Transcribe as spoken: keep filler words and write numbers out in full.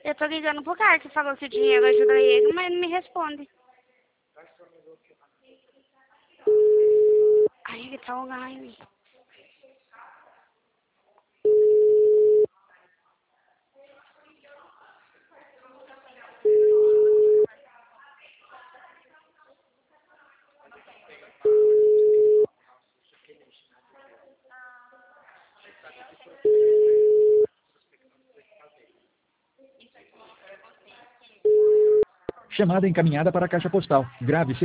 Eu tô ligando pro cara que falou que o dinheiro ajuda ele, mas não me responde. Ai, ele tá online. Chamada encaminhada para a caixa postal. Grave